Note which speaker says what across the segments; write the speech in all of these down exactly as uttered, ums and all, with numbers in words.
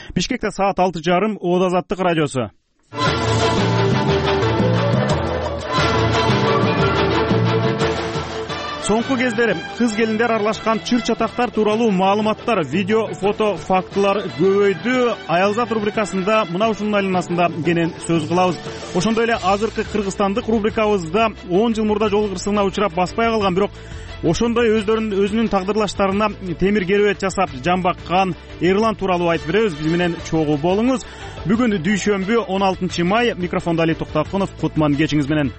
Speaker 1: Бишкекте саат алты жарым. Оот Азаттык радиосу. Соңку кездери кыз келиндер аралашкан чыр чатактар тууралуу маалыматтар, видео, фото, фактылар көбөйдү. Аялзат рубрикасында мына ушунун айланасында кенен сөз кылабыз. Ошондой эле азыркы кыргызстандык рубрикабызда он жыл мурда жол кырсыгына учурап баспай калган, бирок ошондой өздөрүнүн өзүнүн тагдырлаштарына темир керебет жасап жан баккан Эрлан тууралуу айтып беребиз. Биз менен чогуу болуңуз. Бүгүн дүйшөмбү он алтынчы май. Микрофондо Али Токтакунов. Кутман кечиңиз менен.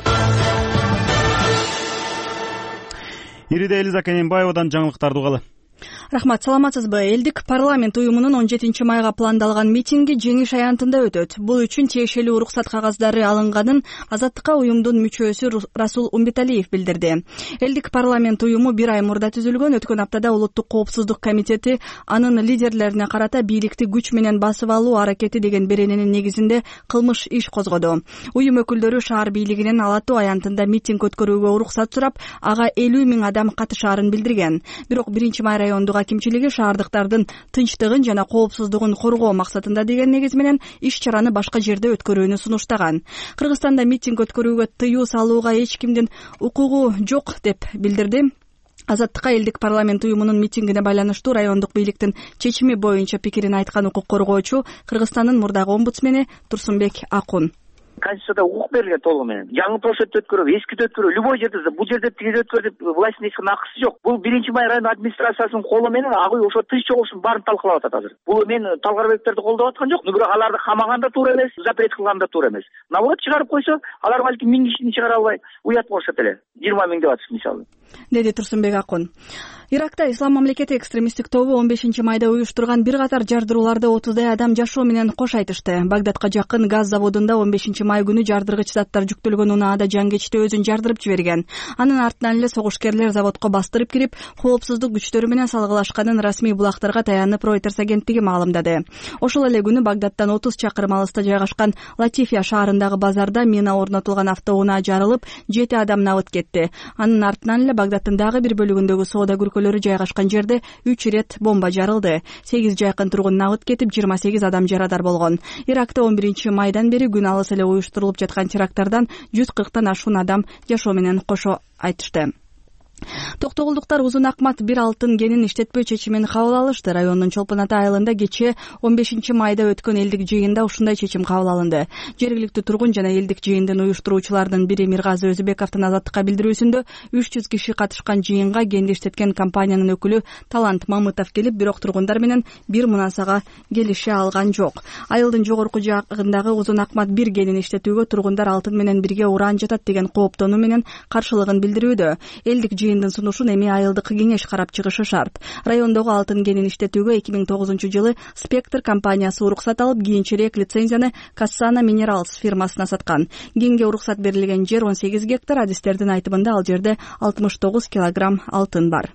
Speaker 1: Ириде Элиза Кененбаевадан жаңылыктарды угалы.
Speaker 2: Рахмат, саламатсызбы? Элдик парламент уюмунун он жетинчи майга пландалган митинги Жеңиш аянтында өтөт. Бул үчүн тиешелүү уруксат кагаздары алынганын Азаттыкка уюмдун мүчөсү Расул Умбеталиев билдирди. Элдик парламент уюму бир ай мурда түзүлгөн. Өткөн аптада Улуттук коопсуздук комитети анын лидерлерине карата бийликти күч менен басып алуу аракети деген берененин негизинде кылмыш иш козгоду. Уюм өкүлдөрү шаар бийлигинен Алатуу аянтында митинг өткөрүүгө уруксат сурап, ага элүү миң адам катышаарын билдирген. Бирок биринчи май райондук акимчилиги шаардыктардын тынчтыгын жана коопсуздугун коргоо максатында деген негиз менен иш-чараны башка жерде өткөрүүнү сунуштаган. Кыргызстанда митинг өткөрүүгө тыюу салууга эч кимдин укугу жок деп билдирди. Азаттыкка элдик парламент уюмунун митингине байланыштуу райондук бийликтин чечими боюнча пикирин айткан укук коргоочу Кыргызстандын мурдагы омбудсмени Турсунбек Акун.
Speaker 3: Конституцияда укук берилген толугу менен. Жаңы площадьты өткөрөбү, эскиди өткөрөбү, любой жерде, бул жерде тиги өткөр деп власттын эч кандай акысы жок. Бул биринчи май район администрациясынын колу менен ага ошо тыш чогулушун баарын талкалап атат азыр. Бул мен Талгарбектерди колдоп аткан жок, бирок аларды камаган да туура эмес, запрет кылган да туура эмес. Наоборот, чыгарып койсо, алар балким миң кишини чыгара албай уят болушат эле. жыйырма миң деп атышат мисалы.
Speaker 2: Деди Турсунбек Акун. Иракта Ислам мамлекети экстремисттик тобу он бешинчи майда уюштурган бир катар жардырууларды отуздай адам жашоо менен кош айтышты. Багдадка жакын газ заводунда он бешинчи май күнү жардыргыч заттар жүктөлгөн унаада жангечти өзүн жардырып жиберген. Анын артынан эле согушкерлер заводко бастырып кирип, коопсуздук күчтөрү менен салгылашканын расмий булактарга таянып Reuters агенттиги маалымдады. Ошол эле күнү Багдадтан отуз чакырым алыста жайгашкан Латифия шаарындагы базарда мина орнотулган автоунаа жарылып, жети адам набыт кетти. Анын артынан эле Багдадтын дагы бир бөлүгүндөгү соода көркөлөрү жайгашкан жерде үч ирет бомба жарылды. сегиз жайкын тургун набыт кетип, жыйырма сегиз адам жарадар болгон. Иракта он биринчи майдан бери күн алыс эле уюштурулуп жаткан теракттардан жүз кырктан ашуун адам жашоо менен кошо айтышты. Токтогулдуктар Узун Акмат бир алтын кенин иштетпөө чечимин кабыл алышты. Райондун Чолпон Ата айылында кечээ он бешинчи майда өткөн элдик жыйында ушундай чечим кабыл алынды. Жергиликтүү тургун жана элдик жыйындын уюштуруучуларынын бири Миргазы Өзүбековдун Азаттыкка билдирүүсүндө үч жүз киши катышкан жыйынга кенди иштеткен компаниянын өкүлү Талант Мамытов келип, бирок тургундар менен бир мунасага келише алган жок. Айылдын жогорку жагындагы Узун Акмат бир кенин иштетүүгө тургундар алтын менен бирге уран жатат деген кооптонуу менен каршылыгын билдирүүдө. Элдик жыйындын сунушун эми айылдык кеңеш карап чыгышы шарт. Райондогу алтын кенин иштетүүгө эки миң тогузунчу жылы Спектр компаниясы уруксат алып, кийинчерээк лицензияны Кассана Minerals фирмасына саткан. Кенге уруксат берилген жер он сегиз гектар, адистердин айтымында ал жерде алтымыш тогуз килограмм алтын бар.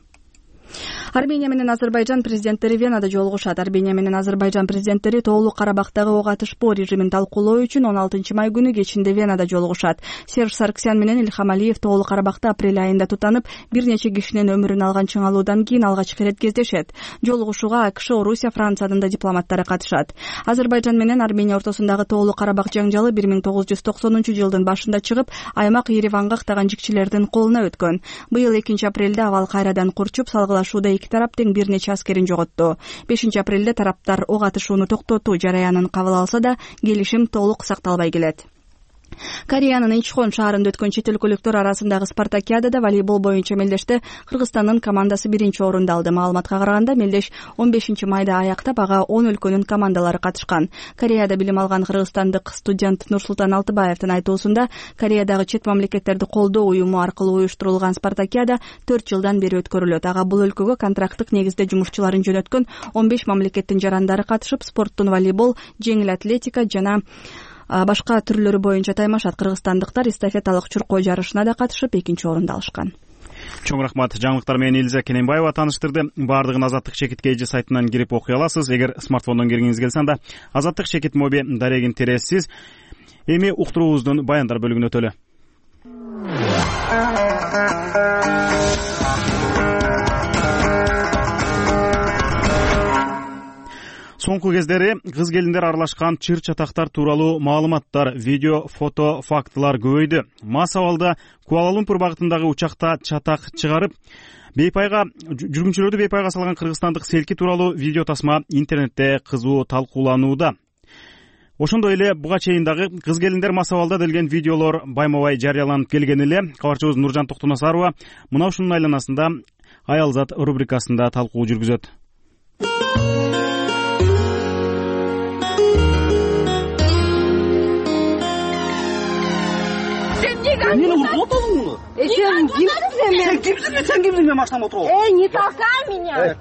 Speaker 2: Армения менен Азербайжан президенттери Венада жолугушат. Армения менен Азербайжан президенттери Тоолуу Карабактагы ок атышпоо режимин талкуулоо үчүн он алтынчы май күнү кечинде Венада жолугушат. Серж Сарксян менен Илхам Алиев Тоолуу Карабакта апрель айында тутанып, бир нече кишинин өмүрүн алган чыңалуудан кийин алгачкы ирет кездешет. Жолугушууга АКШ, Орусия, Франциянын да дипломаттары катышат. Азербайжан менен Армения ортосундагы Тоолуу Карабак жаңжалы бир миң тогуз жүз токсонунчу жылдын башында чыгып, аймак Ереванга ыктаган жикчилердин колуна өткөн. Быйыл экинчи апрелде абал кайрадан курчуп, салгылашууда эки тарап тең бир нече аскерин жоготту. бешинчи апрелде тараптар ок атышууну токтотуу жараянын кабыл алса да, келишим толук сакталбай келет. Кореянын Инчхон шаарында өткөн чет өлкөлүктөр арасындагы спартакиадада волейбол боюнча мелдеште Кыргызстандын командасы биринчи орунду алды. Маалыматка караганда, мелдеш он бешинчи майда аяктап, ага он өлкөнүн командалары катышкан. Кореяда билим алган кыргызстандык студент Нурсултан Алтыбаевдин айтуусунда, Кореядагы чет мамлекеттерди колдоо уюму аркылуу уюштурулган спартакиада төрт жылдан бери өткөрүлөт. Ага бул өлкөгө контракттык негизде жумушчуларын жөнөткөн он беш мамлекеттин жарандары катышып, спорттун волейбол, жеңил атлетика жана башка түрлөрү боюнча таймашат. Кыргызстандыктар эстафеталык чуркоо жарышына да катышып, экинчи орунду алышкан.
Speaker 1: Чоң рахмат. Жаңылыктар менен Элиза Кененбаева таныштырды. Бардыгын Азаттык чекит кейжи сайтынан кирип окуй аласыз. Эгер смартфондон киргиңиз келсе, анда Азаттык чекит моби дарегин тересиз. Эми уктуруубуздун баяндар бөлүгүнө өтөлү. Соңку кездери кыз келиндер аралашкан чыр чатактар тууралуу маалыматтар, видео, фото, фактылар көбөйдү. Мас абалда Куала-Лумпур багытындагы учакта чатак чыгарып, бейпайга жүргүнчүлөрдү бейпайга салган кыргызстандык селки тууралуу видео тасма интернетте кызуу талкууланууда. Ошондой эле буга чейин дагы кыз келиндер мас абалда делген видеолор байма-бай жарыяланып келген эле. Кабарчыбыз Нуржан Токтонасарова мына ушунун айланасында Аялзат рубрикасында талкуу жүргүзөт.
Speaker 4: Мені отолың мұны?
Speaker 5: Сен кимсің мен?
Speaker 4: Сен кимсің мен? Сен кимсің мен машинама отырып?
Speaker 5: Эй, не толкай меня!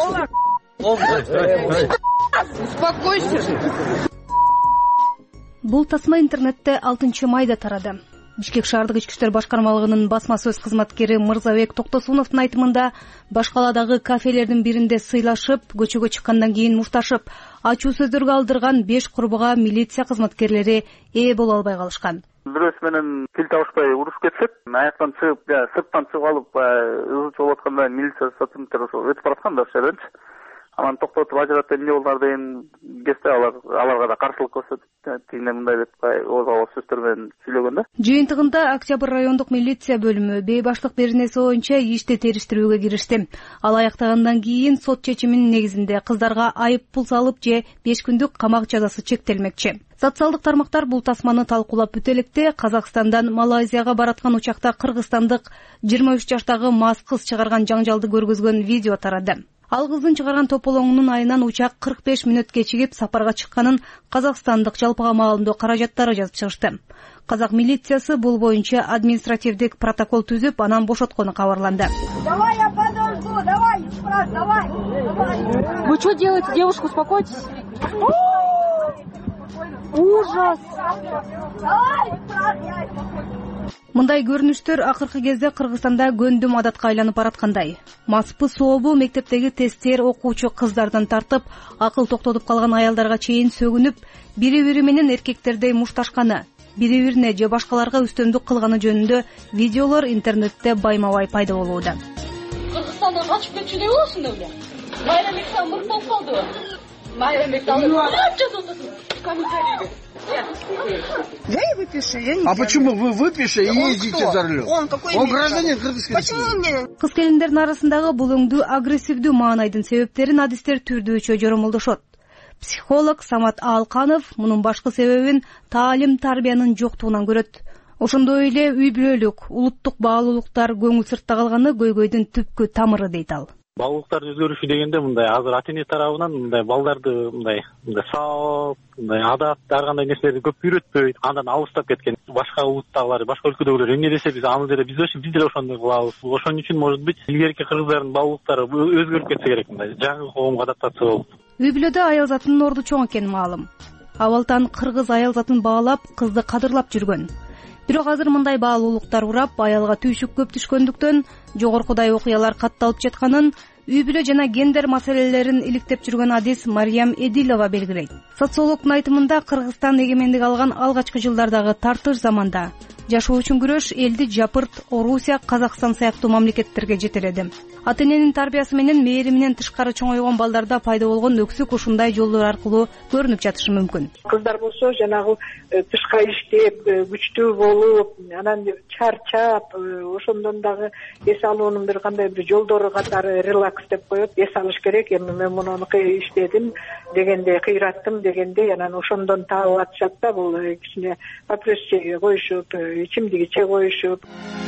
Speaker 4: Успокойся.
Speaker 2: Бул тасма интернетте алтынчы майда тарады. Бишкек шаардык ички иштер башкармалыгынын басма сөз кызматкери Мырзабек Токтосуновдун айтымында баш каладагы кафелердин биринде сыйлашып, көчөгө чыккандан кийин мушташып, ачуу сөздөргө алдырган беш курбуга милиция кызматкерлери ээ боло албай калышкан.
Speaker 6: Бирөөсү менен тил табышпай урушуп кетишет. Аяктан чыгып, сырттан чыгып алып, ызы чыгып атканда милиция сотрудниктери ошо өтүп бараткан да шеренчи. Анан токтотуп ажырат эмне болдуңар деген кезде алар аларга да каршылык көрсөтүп, тигине мындай деп ооз абал сөздөр менен сүйлөгөн да.
Speaker 2: Жыйынтыгында Октябрь райондук милиция бөлүмү бейбаштык беренеси боюнча ишти териштирүүгө киришти. Ал аяктагандан кийин сот чечиминин негизинде кыздарга айып пул салып же беш күндүк камак жазасы чектелмекчи. Социалдык тармактар бул тасманы талкуулап бүтө электе Казакстандан Малайзияга бараткан учакта кыргызстандык жыйырма үч жаштагы мас кыз чыгарган жаңжалды көргөзгөн видео тарады. Ал кыздын чыгарган тополоңунун айынан учак кырк беш мүнөт кечигип сапарга чыкканын казакстандык жалпыга маалымдоо каражаттары жазып чыгышты. Казак милициясы бул боюнча административдик протокол түзүп, анан бошоткону кабарланды.
Speaker 5: Давай, я подожду, давай, брат, давай, давай.
Speaker 7: Вы что делаете, девушка, успокойтесь.
Speaker 5: Ужас. Давай, брат, я...
Speaker 2: Мындай көрүнүштөр акыркы кезде Кыргызстанда гөндүм адатка айланып бараткандай. Маспы сообу мектептеги тесттер окуучу кыздардан тартып, акыл токтотуп калган аялдарга чейин сөгүнүп, бири-бири менен эркектердей мушташканы, бири-бирине же башкаларга үстөмдүк кылганы жөнүндө видеолор интернетте байма-бай пайда болууда.
Speaker 7: Кыргызстандан качып кетчү деп болосуң эле. Майрамбек сан мурт болуп калды. Майрамбек алып комментарийге.
Speaker 5: Я и выпишу, я не
Speaker 4: А почему вы выпиши и ездите за рулем?
Speaker 5: Он какой
Speaker 4: Он
Speaker 5: имеет
Speaker 4: гражданин
Speaker 5: право?
Speaker 4: Кыргызской
Speaker 5: Почему мне?
Speaker 2: Кыз келиндердин арасындагы бул өңдүү агрессивдүү маанайдын себептерин адистер түрдүүчө жоромолдошот. Психолог Самат Алканов мунун башкы себебин таалим тарбиянын жоктугунан көрөт. Ошондой эле үй бүлөлүк, улуттук баалуулуктар көңүл сыртта калганы көйгөйдүн түпкү тамыры дейт ал.
Speaker 6: Баалуулуктардын өзгөрүшү дегенде мындай азыр ата-эне тарабынан мындай балдарды мындай мындай сабап, мындай адат ар кандай нерселерди көп үйрөтпөйт, андан алыстап кеткен. Башка улуттагылар, башка өлкөдөгүлөр эмне десе биз аны деле биз биз деле ошондой кылабыз. Ошон үчүн может быть илгерки кыргыздардын баалуулуктары өзгөрүп кетсе керек мындай жаңы коомго адаптация болуп.
Speaker 2: Үй бүлөдө аялзатынын орду чоң экени маалым. Абалтан кыргыз аялзатын баалап, кызды кадырлап жүргөн. Бирок азыр мындай баалуулуктар урап, аялга түйшүк көп түшкөндүктөн жогоркудай окуялар катталып жатканын үй бүлө жана гендер маселелерин иликтеп жүргөн адис Мариям Эдилова белгилейт. Социологдун айтымында Кыргызстан эгемендик алган алгачкы жылдардагы тартыш заманда жашоо үчүн күрөш элди Жапырт, Орусия, Казакстан сыяктуу мамлекеттерге жетеледи. Ата-эненин тарбиясы менен мээриминен тышкары чоңойгон балдарда пайда болгон өксүк ушундай жолдор аркылуу көрүнүп жатышы мүмкүн.
Speaker 8: Кыздар болсо жанагы тышка иштеп, күчтүү болуп, анан чарчап, ошондон дагы эс алуунун бир кандай бир жолдору катары релакс деп коет. Эс алыш керек, эми мен муну иштедим дегенде, кыйраттым дегенде, анан ошондон таап атышат да, бул кичине папиросчеге коюшуп, ичимдигиче коюшуп.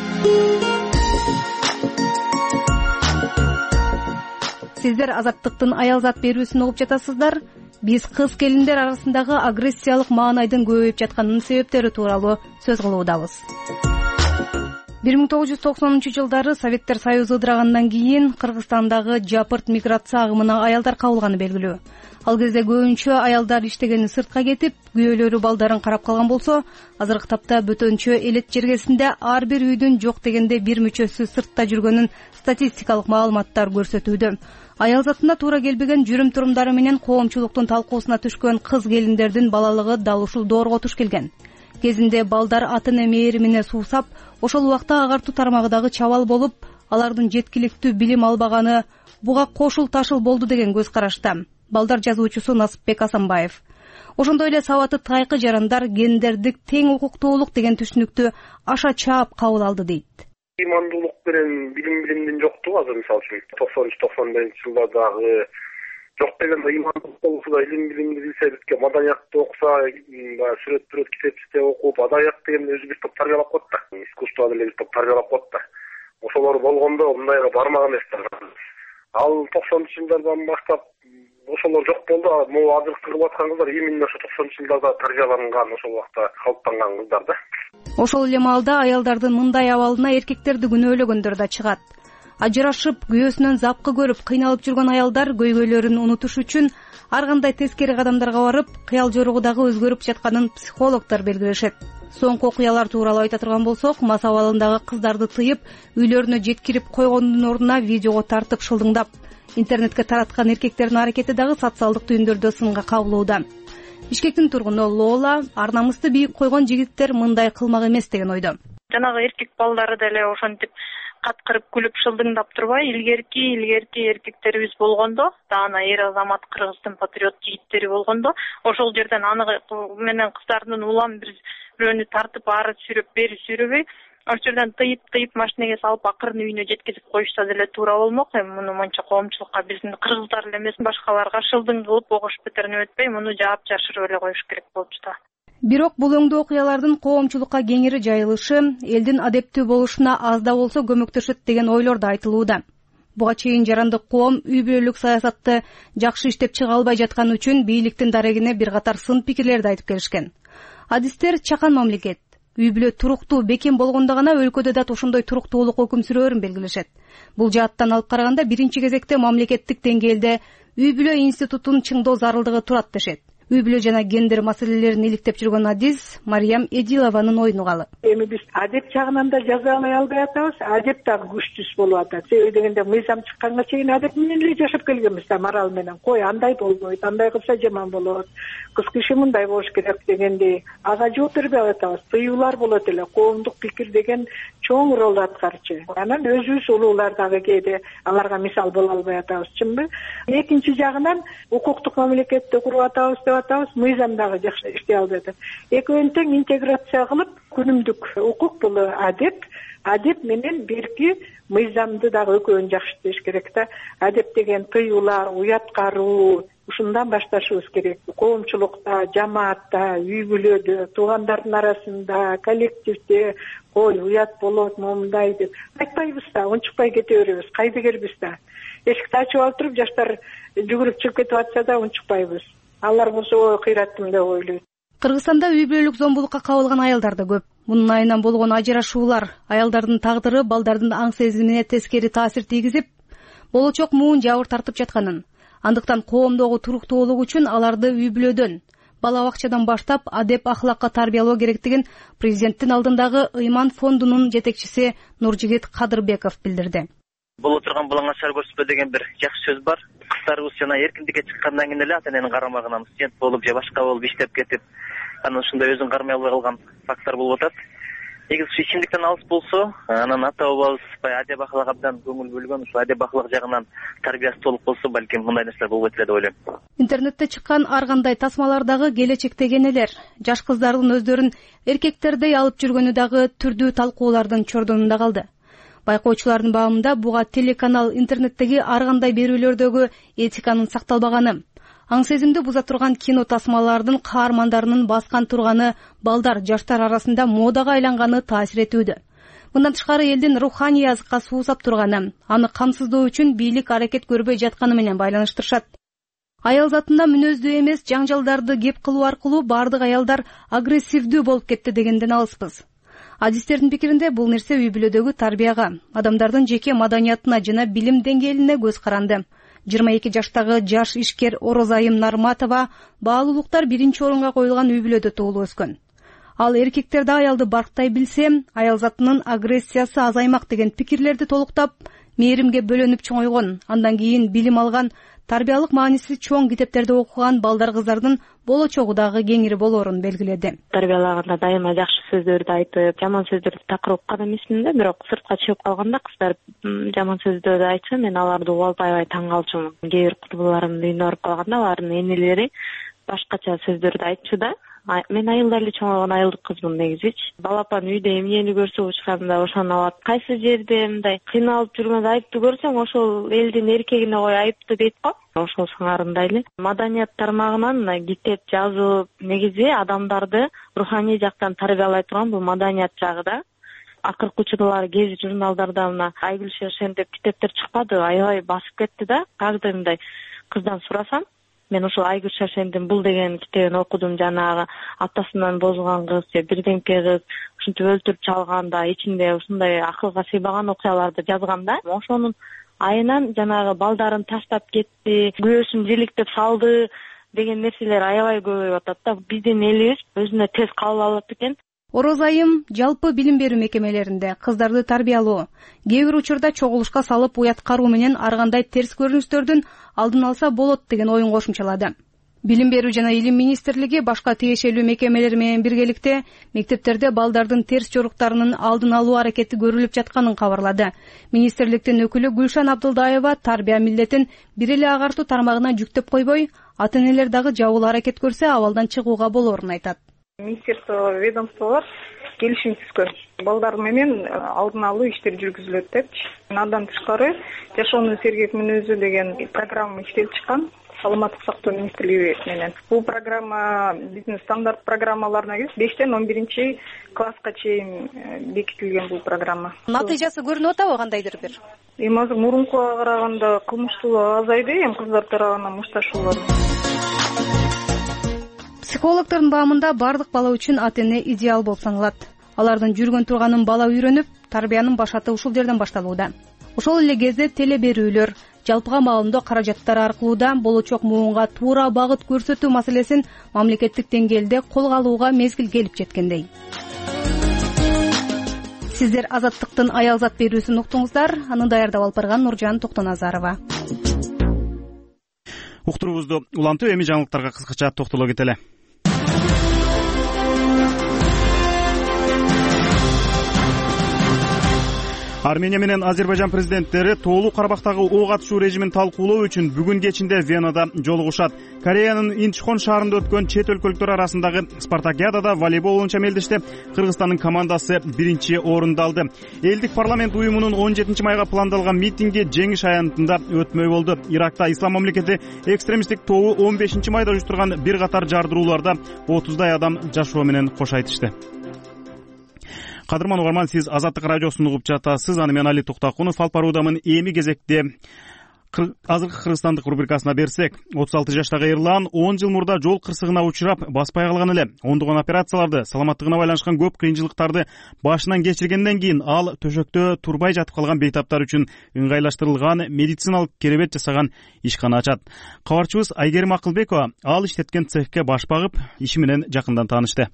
Speaker 2: Сиздер Азаттыктын аялзат берүүсүн угуп жатасыздар. Биз кыз келиндер арасындагы агрессиялык маанайдын көбөйүп жатканынын себептери тууралуу сөз кылуудабыз. бир миң тогуз жүз токсонунчу жылдары Советтер Союзу ыдырагандан кийин Кыргызстандагы Жапырт миграция агымына аялдар кабылганы белгилүү. Ал кезде көбүнчө аялдар иштегени сыртка кетип, күйөөлөрү балдарын карап калган болсо, азыркы тапта бөтөнчө элет жергесинде ар бир үйдүн жок дегенде бир мүчөсү сыртта жүргөнүн статистикалык маалыматтар көрсөтүүдө. Аялзатына туура келбеген жүрүм-турумдары менен коомчулуктун талкуусуна түшкөн кыз келиндердин балалыгы дал ушул доорго туш келген. Кезинде балдар ата-эне мээримине суусап, ошол убакта агартуу тармагындагы чабал болуп, алардын жеткиликтүү билим албаганы буга кошул ташыл болду деген көз карашта.
Speaker 9: Балдар жазуучусу Насыпбек Асанбаев. Ошондой эле сабаты тайкы жарандар гендердик тең укуктуулук деген түшүнүктү аша чаап кабыл алды дейт.
Speaker 10: Ыймандуулук менен билим билимдин жоктугу азыр мисалы үчүн токсонунчу токсон бешинчи жылдардагы жок дегенде ыймандуулук болсо да илим билимди билсе, бизге маданиятты окуса, баягы сүрөт бүрөт китеп иштеп окуп, адабият дегенде өзү бир топ тарбиялап коет да. Искусство деле бир топ тарбиялап коет да. Ошолор болгондо мындайга бармак эмес да. Ал токсонунчу жылдардан баштап ошолор жок болду. Могу азыр кылып аткан кыздар именно ошо токсонунчу жылдарда тарбияланган, ошол убакта калыптанган кыздар да.
Speaker 9: Ошол эле маалда аялдардын мындай абалына эркектерди күнөөлөгөндөр да чыгат. Ажырашып, күйөөсүнөн запкы көрүп, кыйналып жүргөн аялдар көйгөйлөрүн унутуш үчүн ар кандай тескери кадамдарга барып, кыял жоругу дагы өзгөрүп жатканын психологдор белгилешет. Соңку окуялар тууралуу айта турган болсок, мас абалындагы кыздарды тыйып, үйлөрүнө жеткирип койгондун ордуна видеого тартып шылдыңдап, интернетке тараткан эркектердин аракети дагы социалдык түйүндөрдө сынга кабылууда. Бишкектин тургуну Лола ар намысты бийик койгон жигиттер мындай кылмак эмес деген ойдо.
Speaker 11: Жанагы эркек балдары деле ошентип каткырып күлүп шылдыңдап турбай, илгерки илгерки эркектерибиз болгондо, даана эр азамат кыргыздын патриот жигиттери болгондо, ошол жерден аны менен кыздардын улам бир бирөөнү тартып ары сүйрөп, бери сүйрөбөй, ошол жерден тыйып тыйып машинеге салып акырын үйүнө жеткизип коюшса деле туура болмок. Эми муну монча коомчулукка, биздин кыргыздар эле эмес, башкаларга шылдың кылып огош бетерине өтпөй, муну жаап жашырып эле коюш керек болуп жатат.
Speaker 9: Бирок бул өңдүү окуялардын коомчулукка кеңири жайылышы элдин адептүү болушуна аз да болсо көмөктөшөт деген ойлор да айтылууда. Буга чейин жарандык коом үй бүлөлүк саясатты жакшы иштеп чыга албай жаткан үчүн бийликтин дарегине бир катар сын пикирлерди айтып келишкен. Адистер чакан мамлекет, үй бүлө туруктуу бекем болгондо гана өлкөдө да ошондой туруктуулук өкүм сүрөөрүн белгилешет. Бул жааттан алып караганда биринчи кезекте мамлекеттик деңгээлде үй бүлө институтун чыңдоо зарылдыгы турат дешет. Үй бүлө жана гендер маселелерин иликтеп жүргөн адис Мариям Эдилованын ойун угалы.
Speaker 8: Эми биз адеп жагынан да жазалай албай атабыз, адеп дагы күчтүүс болуп атат. Себеби дегенде мыйзам чыкканга чейин адеп менен эле жашап келгенбиз да, мораль менен. Кой, андай болбойт, андай кылса жаман болот, кыз киши мындай болуш керек дегендей ага жооп бербей атабыз. Тыюулар болот эле, коомдук пикир деген чоң ролду аткарчу. Анан өзүбүз улуулар дагы кээде аларга мисал боло албай атабыз, чынбы? Экинчи жагынан укуктук мамлекетти куруп атабыз деп атабыз, мыйзам дагы жакшы иштей албай атат. Экөөнүн тең интеграция кылып, күнүмдүк укук бул адеп, адеп менен берки мыйзамды дагы экөөнү жакшы иштеш керек да. Адеп деген тыюулар, уят кароо, ушундан башташыбыз керек. Коомчулукта, жамаатта, үй бүлөдө, туугандардын арасында, коллективде кой, уят болот, момундай деп айтпайбыз да, унчукпай кете беребиз, кайдыгербиз да. Эшикти ачып алып туруп, жаштар жүгүрүп чыгып кетип атса да унчукпайбыз. Алар болсо кыйраттым деп ойлойт.
Speaker 9: Кыргызстанда үй бүлөлүк зомбулукка кабылган аялдар да көп. Мунун айынан болгон ажырашуулар аялдардын тагдыры балдардын аң сезимине тескери таасир тийгизип, болочок муун жабыр тартып жатканын, андыктан коомдогу туруктуулук үчүн аларды үй бүлөдөн, бала бакчадан баштап адеп ахлакка тарбиялоо керектигин президенттин алдындагы Ыйман фондунун жетекчиси Нуржигит Кадырбеков билдирди.
Speaker 12: Боло турган балаңа шар көрсөтпө деген бир жакшы сөз бар. Кыздарыбыз жана эркиндикке чыккандан кийин эле ата эненин карамагынан студент болуп же башка болуп иштеп кетип, анан ушундай өзүн кармай албай калган факттар болуп атат. Эгер ушу ичимдиктен алыс болсо, анан ата бабабыз баягы адеп ахлак абдан көңүл бөлгөн, ушу адеп ахлак жагынан тарбиясы толук болсо, балким мындай нерселер болбойт эле деп ойлойм.
Speaker 9: Интернетте чыккан ар кандай тасмалардагы келечектеги энелер, жаш кыздардын өздөрүн эркектердей алып жүргөнү дагы түрдүү талкуулардын чордонунда калды. Байкоочулардын баамында буга телеканал интернеттеги ар кандай берүүлөрдөгү этиканын сакталбаганы, аң сезимди буза турган кино тасмалардын каармандарынын баскан турганы балдар, жаштар арасында модага айланганы таасир этүүдө. Мындан тышкары элдин руханий азыкка суусап турганы, аны камсыздоо үчүн бийлик аракет көрбөй жатканы менен байланыштырышат. Аял затында мүнөздүү эмес жаңжалдарды кеп кылуу аркылуу бардык аялдар агрессивдүү болуп кетти дегенден алыспыз. Адистердин пикиринде бул нерсе үй бүлөдөгү тарбияга, адамдардын жеке маданиятына жана билим деңгээлине көз каранды. жыйырма эки жаштагы жаш ишкер Орозайым Нарматова баалуулуктар биринчи орунга коюлган үй бүлөдө туулуп өскөн. Ал эркектерди аялды барктай билсе, аял затынын агрессиясы азаймак деген пикирлерди толуктап, мээримге бөлөнүп чоңойгон, андан кийин билим алган тарбиялык мааниси чоң китептерди окуган балдар кыздардын болочогу дагы кеңири болоорун белгиледи.
Speaker 13: Тарбиялаганда дайыма жакшы сөздөрдү айтып, жаман сөздөрдү такыр уккан эмесмин да, бирок сыртка чыгып калганда кыздар жаман сөздөрдү айтса, мен аларды убалбай аябай таң калчумун. Кээ бир курбуларымдын үйүнө барып калганда алардын энелери башкача сөздөрдү айтчу да. Мен айылда эле чоңойгон айылдык кызмын негизичи. Балапан үйдө эмнени көрсө учканда ошону алат. Кайсы жерде мындай кыйналып жүргөндө айыптуу көрсөң, ошол элдин эркегине кой айыптуу дейт го. Ошол сыңарындай эле. Маданият тармагынан китеп жазуу негизи адамдарды руханий жактан тарбиялай турган бул маданият жагы да. Акыркы учурлары гезит журналдарда мына Айгүл Шершен деп китептер чыкпады, аябай басып кетти да. Каждый мындай кыздан сурасам, мен ошол Айгүл Шершендин бул деген китебин окудум, жанагы атасынан бозулган кыз же бирдемке кыз ушинтип өлтүрүп чалганда ичинде ушундай акылга сыйбаган окуяларды жазган да. Ошонун айынан жанагы балдарын таштап кетти, күбөсүн жиликтеп салды деген нерселер аябай көбөйүп атат да. Биздин элибиз өзүнө тез кабыл алат экен.
Speaker 9: Ороз айым жалпы билим берүү мекемелеринде кыздарды тарбиялоо, кээ бир учурда чогулушка салып уят кароо менен ар кандай терс көрүнүштөрдүн алдын алса болот деген оюн кошумчалады. Билим берүү жана илим министрлиги башка тиешелүү мекемелер менен биргеликте мектептерде балдардын терс жоруктарынын алдын алуу аракети көрүлүп жатканын кабарлады. Министрликтин өкүлү Гүлшан Абдылдаева тарбия милдетин бир эле агартуу тармагына жүктөп койбой, ата-энелер дагы жабыл аракет көрсө абалдан чыгууга болоорун айтат.
Speaker 8: Министерство, ведомстволор келишим түзгөн. Балдар менен алдын алуу иштери жүргүзүлөт депчи. Андан тышкары жашоонун сергек мүнөзү деген программа иштелип чыккан. Саламаттык сактоо министрлиги менен. Бул программа биздин стандарт программаларына кирип, бештен он биринчи класска чейин бекитилген бул программа.
Speaker 9: Натыйжасы көрүнүп атабы кандайдыр бир?
Speaker 8: Эми азыр мурункуга караганда кылмыштуулук азайды, эми кыздар тарабынан мушташуулар.
Speaker 9: Психологдордун баамында бардык бала үчүн ата-эне идеал болуп саналат. Алардын жүргөн турганын бала үйрөнүп, тарбиянын башаты ушул жерден башталууда. Ошол эле кезде теле берүүлөр, жалпыга маалымдоо каражаттары аркылуу да болочок муунга туура багыт көрсөтүү маселесин мамлекеттик деңгээлде колго алууга мезгил келип жеткендей. Сиздер Азаттыктын аялзат берүүсүн уктуңуздар. Аны даярдап алып барган Нуржан Токтоназарова.
Speaker 1: Уктуруубузду улантып, эми жаңылыктарга кыскача токтоло кетели. Армения менен Азербайжан президенттери Тоолуу Карабактагы ок атышуу режимин талкуулоо үчүн бүгүн кечинде Венада жолугушат. Кореянын Инчхон шаарында өткөн чет өлкөлүктөр арасындагы спартакиадада волейбол боюнча мелдеште Кыргызстандын командасы биринчи орунду алды. Элдик парламент уюмунун он жетинчи майга пландалган митинги жеңиш аянтында өтмөй болду. Иракта ислам мамлекети экстремисттик тобу он бешинчи майда уюштурган бир катар жардырууларда отуздай адам жашоо менен кош айтышты. Кадырман угарман, сиз Азаттык радиосун угуп жатасыз. Аны мен Али Туктакунов алып баруудамын. Эми кезекте азыркы кыргызстандык рубрикасына берсек, отуз алты жаштагы эрлан он жыл мурда жол кырсыгына учурап баспай калган эле. Ондогон операцияларды, саламаттыгына байланышкан көп кыйынчылыктарды башынан кечиргенден кийин ал төшөктө турбай жатып калган бейтаптар үчүн ыңгайлаштырылган медициналык керебет жасаган ишкана ачат. Кабарчыбыз Айгерим Акылбекова ал иштеткен цехке баш багып, иши менен жакындан таанышты.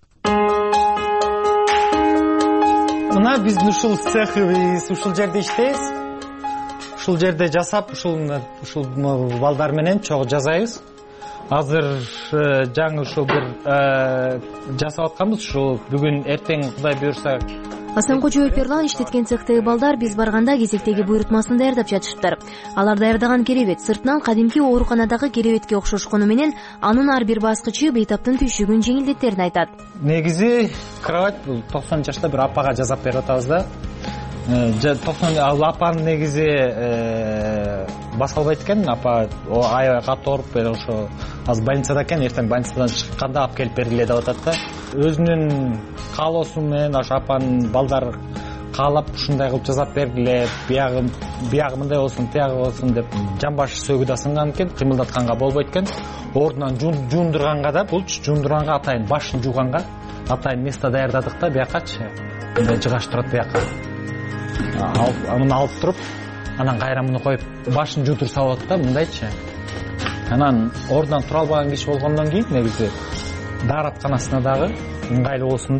Speaker 14: Мына биз ушул цехибиз ушул жерде иштейбиз. Ушул жерде жасап, ушул ушул балдар менен чогуу жасайбыз. Азыр жаңы ушул бир жасап атканбыз. Ушул бүгүн эртең Кудай буйрса.
Speaker 15: Асан Кожоев Эрлан иштеткен цехтеги балдар биз барганда кезектеги буйрутмасын даярдап жатышыптыр. Алар даярдаган керебет сыртынан кадимки ооруканадагы керебетке окшошкону менен анын ар бир баскычы бейтаптын түйшүгүн жеңилдеттерин айтат.
Speaker 14: Негизи кровать бул токсон жашта бир апага жасап берип атабыз да. токсон апанын негизи баса албайт экен. Апа аябай катуу ооруп ошо азыр больницада экен. Эртең больницадан чыкканда алып келип бергиле деп атат да. Өзүнүн каалоосу менен ошо апанын балдар каалап ушундай кылып жасап бергиле, биягы биягы мындай болсун, тиягы болсун деп жан баш сөгү да сынган экен, кыймылдатканга болбойт экен. Ордунан жуундурганга да, булчу жуундурганга атайын башын жууганга атайын место даярдадык да, биякачы. Мындай жыгаш турат бияка. Муну алып туруп, анан кайра муну коюп башын жуудуруп салып атат да, мындайчы. Анан ордунан тура албаган киши болгондон кийин негизи дааратканасына дагы ыңгайлуу болсун деп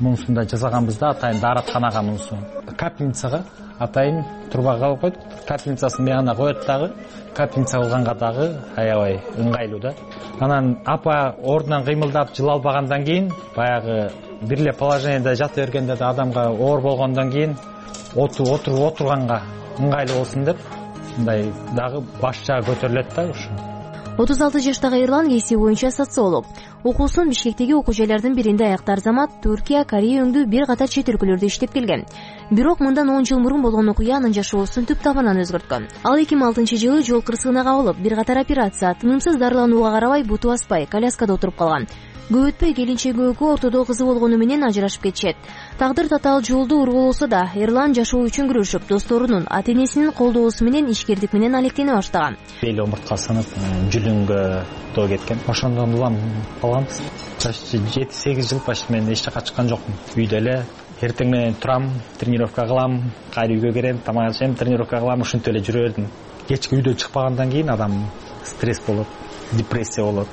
Speaker 14: мунусун да жасаганбыз да, атайын дааратканага мунусу. Капельницага атайын трубага койдук. Капельницасын мягана коет дагы. Капельница кылганга дагы аябай ыңгайлуу да. Анан апа ордунан кыймылдап жыла албагандан кийин, баягы бир эле положениеде жата бергенде да адамга оор болгондон кийин отуруп отурганга ыңгайлуу болсун деп мындай дагы баш жагы көтөрүлөт да ушу.
Speaker 15: отуз алты жаштагы Эрлан кесиби боюнча социолог. Окуусун Бишкектеги окуу жайлардын биринде аяктар замат Түркия, Корея өңдүү бир катар чет өлкөлөрдө иштеп келген. Бирок мындан он жыл мурун болгон окуя анын жашоосун түп табанан өзгөрткөн. Ал эки миң алтынчы жылы жол кырсыгына кабылып, бир катар операция, тынымсыз дарыланууга карабай буту аспай коляскада отуруп калган. Көп өтпөй келинчеги экөө ортодо кызы болгону менен ажырашып кетишет. Тагдыр татаал жолду ургулоосо да Эрлан жашоо үчүн күрөшүп, досторунун, ата-энесинин колдоосу менен ишкердик менен алектене баштаган.
Speaker 14: Бели омуртка сынып, жүлүнгө тоо кеткен. Ошондон улам калганбыз. жети сегиз жыл почти мен эч жака чыккан жокмун. Үйдө эле эртең менен турам, тренировка кылам, кайра үйгө келем, тамак ашайм, тренировка кылам, ушинтип эле жүрө бердим. Кечки үйдөн чыкпагандан кийин адам стресс болот, депрессия болот.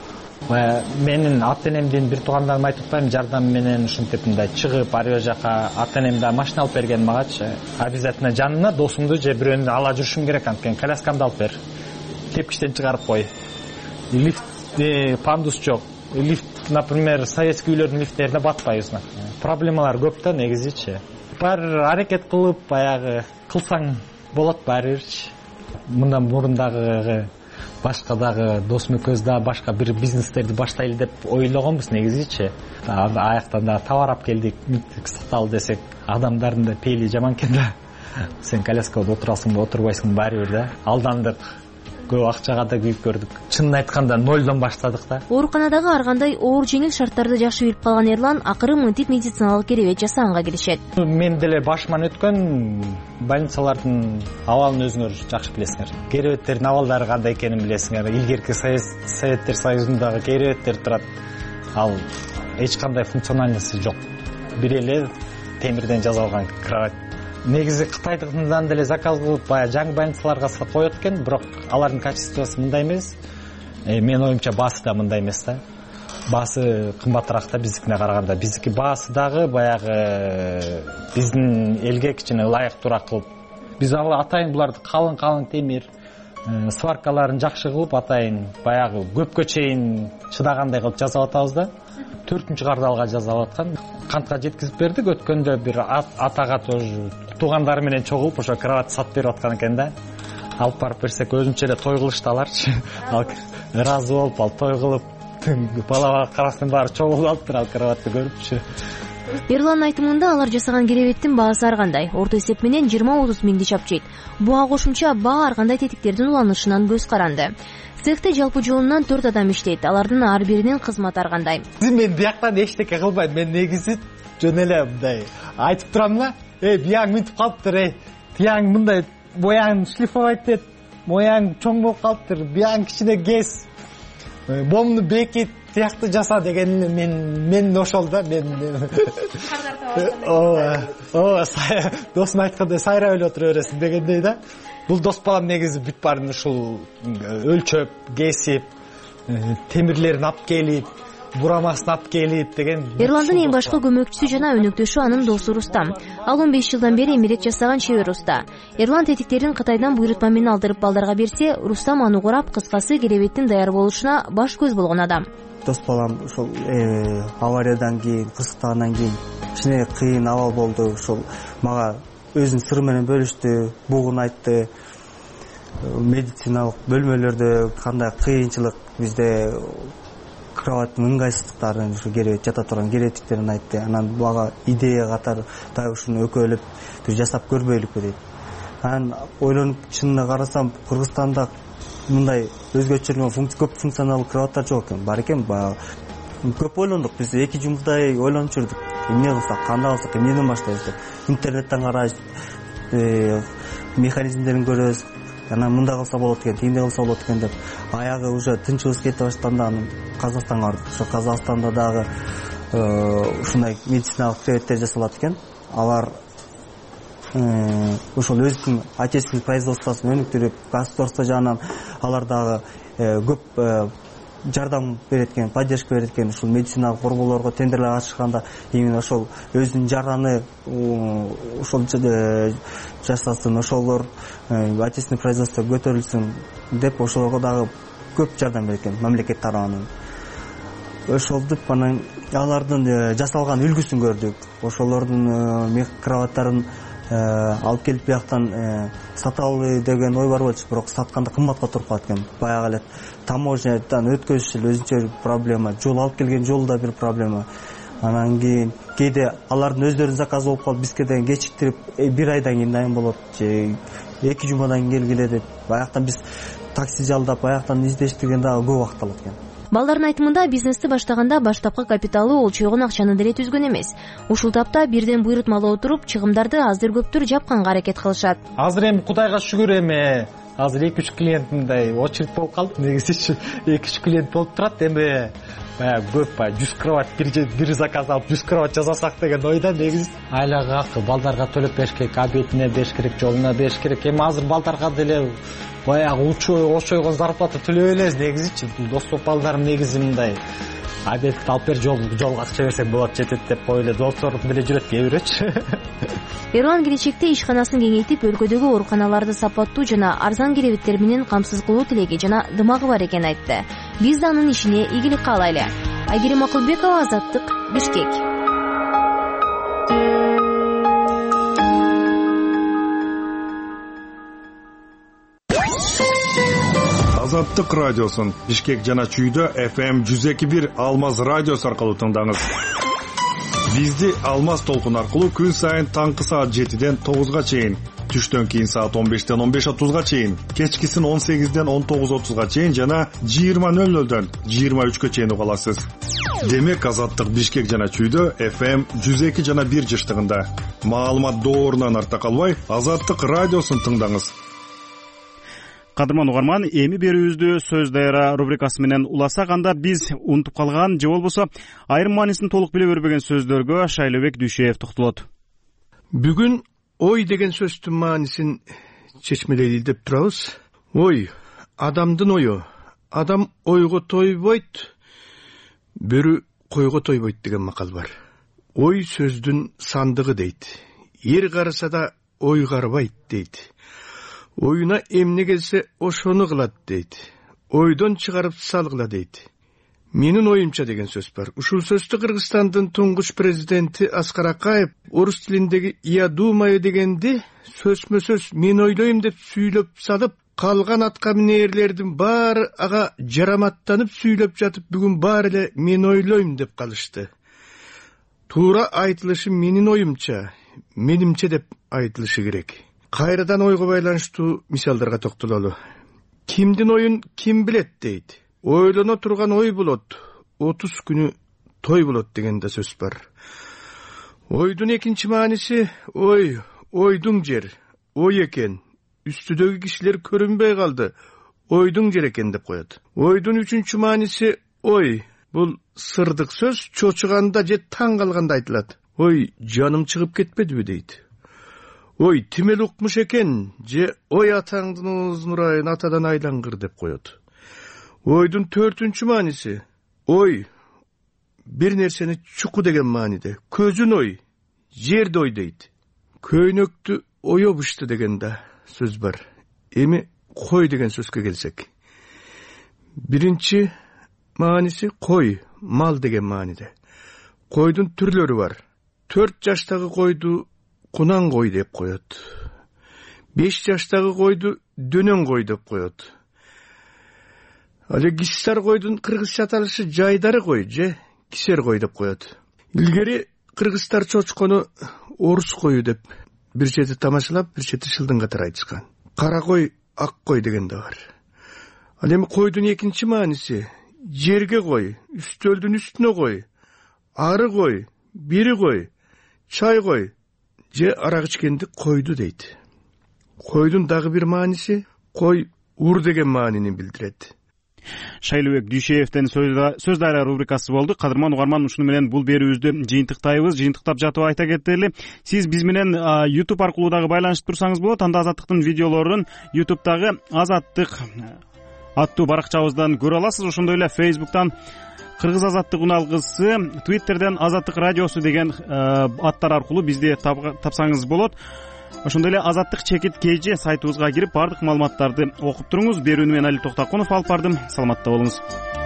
Speaker 14: Менин ата-энемдин бир туугандарым айтып атпаймынбы, жардам менен ушинтип мындай чыгып, ар жака ата-энем да машина алып берген магачы. Обязательно жанына досумду же бирөөнү ала жүрүшүм керек, анткени коляскамды алып бер. Тепкичтен чыгарып кой. Лифт, пандус жок. Лифт, например, советский үйлөрдүн лифттерине батпайбыз. Проблемалар көп да негизичи. Баары аракет кылып, баягы кылсаң болот баарыбирчи. Мындан мурун дагы башка дагы досум экөөбүз да башка бир бизнестерди баштайлы деп ойлогонбуз негизичи. Аяктан да табарап келдик, саталы десек, адамдардын да пейили жаман экен да. Сен коляскада отурасыңбы, отурбайсыңбы баарыбир да. Алдандык. Көп акчага да күйүп көрдүк. Чынын айтканда нолдон баштадык да.
Speaker 15: Ооруканадагы ар кандай оор жеңил шарттарды жакшы билип калган Эрлан акыры мынтип медициналык керебет жасаганга киришет.
Speaker 14: Мен деле башыман өткөн больницалардын абалын өзүңөр жакшы билесиңер. Керебеттердин абалдары кандай экенин билесиңер. Илгерки Советтер Союзундагы керебеттер турат. Ал эч кандай функциональности жок. Бир эле темирден жасалган кровать. Негизи Кытайдыкынан деле заказ кылып, баягы жаңы больницаларга салып коет экен, бирок алардын качествосу мындай эмес. Мен оюмча баасы да мындай эмес да. Баасы кымбатыраак да биздикине караганда. Биздики баасы дагы баягы биздин элге кичине ылайыктуураак кылып. Биз ал атайын буларды калың-калың темир, сваркаларын жакшы кылып, атайын баягы көпкө чейин чыдагандай кылып жасап атабыз да. төртүнчү кварталга жасап аткан. Кантка жеткизип бердик. Өткөндө бир атага тоже туугандары менен чогулуп ошо кровать сатып берип аткан экен да. Алып барып берсек өзүнчө эле той кылышты аларчы. Ал ыраазы болуп, ал той кылып, бала карасынын баары чогулуп алыптыр ал кроватты көрүпчү.
Speaker 15: Эрландын айтымында алар жасаган керебеттин баасы ар кандай. Орто эсеп менен жыйырма отуз миңди чапчыйт. Буга кошумча баа ар кандай тетиктердин уланышынан көз каранды. Цехте жалпы жолунан төрт адам иштейт. Алардын ар биринин кызматы ар кандай.
Speaker 14: Мен бияктан эчтеке кылбайм. Мен негизи жөн эле мындай айтып турам да. Эй, бияң мынтип калыптыр, эй. Тияң мындай бояң шлифовать эт. Мояң чоң болуп калыптыр. Бияң кичине кес. Момну бекит, тиякты жаса деген мен мен ошол да. Мен Ооба. Ооба, досум айткандай сайрап эле отура бересиң дегендей да. Бул дос балам негизи бүт баарын ушул өлчөп, кесип, темирлерин алып келип, бурамасын алып келип деген.
Speaker 15: Эрландын эң башкы көмөкчүсү жана өнөктөшү анын досу Рустам. Ал он беш жылдан бери эмерек жасаган чебер уста. Эрлан тетиктерин Кытайдан буйрутма менен алдырып балдарга берсе, Рустам аны курап, кыскасы керебеттин даяр болушуна баш көз болгон адам.
Speaker 16: Дос балам ошол авариядан кийин, кырсыктагандан кийин кичине кыйын абал болду. Ошол мага өзүнүн сыры менен бөлүштү, бугун айтты. Медициналык бөлмөлөрдө кандай кыйынчылык, бизде кроваттын ыңгайсыздыктарын, ушу керебет жата турган керебеттиктерин айтты. Анан буга идея катары дагы ушуну экөөлөп бир жасап көрбөйлүкпү дейт. Анан ойлонуп чынына карасам, Кыргызстанда мындай өзгөчөргөн көп функционалдуу кроваттар жок экен. Бар экен, баягы көп ойлондук. Биз эки жумурдай ойлонуп жүрдүк. Эмне кылсак, кандай кылсак, эмнеден баштайбыз деп. Интернеттен карайбыз, механизмдерин көрөбүз. Анан мындай кылса болот экен, тигиндей кылса болот экен деп. Аягы уже тынчыбыз кете баштаганда анан Казакстанга бардык. Ошо Казакстанда дагы ушундай медициналык керебеттер жасалат экен. Алар ошол өзүнүн отечественный производствосын өнүктүрүп, государство жагынан алар дагы көп жардам берет экен, поддержка берет экен. Ушул медициналык борборлорго тендерлер ачышканда именно ошол өзүнүн жараны ошол жасасын, ошолор отечественный производство көтөрүлсүн деп ошолорго дагы көп жардам берет экен мамлекет тарабынан. Ошолдуп анан алардын жасалган үлгүсүн көрдүк. Ошолордун мех кроваттарын алып келип бияктан саталы деген ой бар болчу, бирок сатканда кымбатка туруп калат экен. Баягы эле таможнядан өткөзүш эле өзүнчө бир проблема, жол алып келген жол да бир проблема. Анан кийин кээде алардын өздөрүнүн заказы болуп калып, бизге деген кечиктирип бир айдан кийин дайын болот же эки жумадан кийин келгиле деп. Баяктан биз такси жалдап, баяктан издештирген дагы көп убакыт алат экен.
Speaker 15: Балдардын айтымында бизнести баштаганда баштапкы капиталы ол чойгон акчаны деле түзгөн эмес. Ушул тапта бирден буйрутмалуу отуруп, чыгымдарды аздыр көптүр жапканга аракет кылышат.
Speaker 14: Азыр эми Кудайга шүгүр эми азыр эки үч клиент мындай очередь болуп калды. Негизи эки үч клиент болуп турат. Эми баягы көп баягы жүз кровать бир бир заказ алып жүз кровать жасасак деген ойда негизи. Айлага акы балдарга төлөп бериш керек, обедине бериш керек, жолуна бериш керек. Эми азыр балдарга деле баягы учой ошойгон зарплата төлөй элебиз негизичи. Доступ балдарым негизи мындай обед алып бер, жол жолго акча берсең болот, жетет деп кой эле досторуп деле жүрөт кээ бирөөчү.
Speaker 15: Эрлан келечекте ишканасын кеңейтип, өлкөдөгү ооруканаларды сапаттуу жана арзан керебеттер менен камсыз кылуу тилеги жана дымагы бар экенин айтты. Биз да анын ишине ийгилик каалайлы. Айгерим Акылбекова, Азаттык, Бишкек.
Speaker 17: Азаттык радиосун Бишкек жана Чүйдө эф эм жүз эки бир Алмаз радиосу аркылуу тыңдаңыз. Бизди Алмаз толкун аркылуу күн сайын таңкы саат жетиден тогузга чейин, түштөн кийин саат он бештен он беш отузга чейин, кечкисин он сегизден он тогуз отузга чейин жана жыйырма нөл нөлдөн жыйырма үчкө чейин уга аласыз. Демек Азаттык Бишкек жана Чүйдө эф эм жүз эки жана бир жыштыгында. Маалымат доорунан арта калбай, Азаттык радиосун тыңдаңыз.
Speaker 1: Кадырман угарман, эми берүүбүздү сөз дайра рубрикасы менен уласак, анда биз унутуп калган же болбосо айрым маанисин толук биле бербеген сөздөргө Шайлообек Дүйшөев токтолот.
Speaker 18: Бүгүн ой деген сөздүн маанисин чечмелейли деп турабыз. Ой, адамдын ою. Адам ойго тойбойт, бөрү койго тойбойт деген макал бар. Ой сөздүн сандыгы дейт. Эр караса да ой карбайт дейт. Oyuna emne gelse oşonu kılat deydi. Oydan çıkarıp salgıla deydi. Menin oyumça degen söz var. Uşul sözlü Kırgızstandın tunguç prezidenti Askar Akayev orus tilindeki "Ya dumayı" degendi, sözmö söz men oyloyum dep süylöp salıp, kalgan atka mineerlerden bari aga jaramattanıp süylöp jatıp bugün bari ele men oyloyum dep kalıştı. Tuğra aytılışı menin oyumça, menimçe dep aytılışı gerek. Kayradan oyga байланыштуу мисалдарга токтололу. Кимдин oyun ким билет дейт. Ойлоно турган ой болот, отуз күнү той болот деген да сөз бар. Ойдун экинчи мааниси ой, ойдун жер, ой экен. Үстүдөгү кишилер көрүнбөй калды. Ойдун жер экен деп коет. Ойдун үчүнчү мааниси ой. Бул сырдык сөз чочуганда же таң калганда айтылат. Ой, жаным чыгып кетпедиби дейт. Ой, тимел укмуш экен, же ой атаңдын оозун урайын атадан айлангыр деп коет. Ойдун төртүнчү мааниси ой, бир нерсени чуку деген мааниде. Көзүн ой, жерди ой дейт. Көйнөктү оёбушту деген да сөз бар. Эми кой деген сөзгө келсек. Биринчи мааниси кой, мал деген мааниде. Койдун түрлөрү бар. төрт жаштагы койду кунан кой деп коет. беш жаштагы койду дөнөн кой деп коет. Ал кисар койдун кыргызча аталышы жайдары кой же кисер кой деп коет. Илгери кыргыздар чочкону орус кою деп бир чети тамашалап, бир чети шылдың катары айтышкан. Кара кой, ак кой деген да бар. Ал эми койдун экинчи мааниси жерге кой, үстөлдүн үстүнө кой, ары кой, бири кой, чай кой же арак ичкенди койду дейт. Койдун дагы бир мааниси кой ур деген маанини билдирет.
Speaker 1: Шайлообек Дүйшөевден сөз дайра рубрикасы болду. Кадырман угарман, ушуну менен бул берүүбүздү жыйынтыктайбыз. Жыйынтыктап жатып айта кетели, сиз биз менен YouTube аркылуу дагы байланышып турсаңыз болот. Анда Азаттыктын видеолорун YouTube'дагы Азаттык аттуу баракчабыздан көрө аласыз. Ошондой эле Facebook'тан Кыргыз азаттык уналгысы, Twitter'ден Азаттык радиосу деген аттар аркылуу бизди тапсаңыз болот. Ошондой эле Азаттык чекит kg сайтыбызга кирип бардык маалыматтарды окуп туруңуз. Берүүнү мен Али Токтокунов алып бардым. Саламатта болуңуз.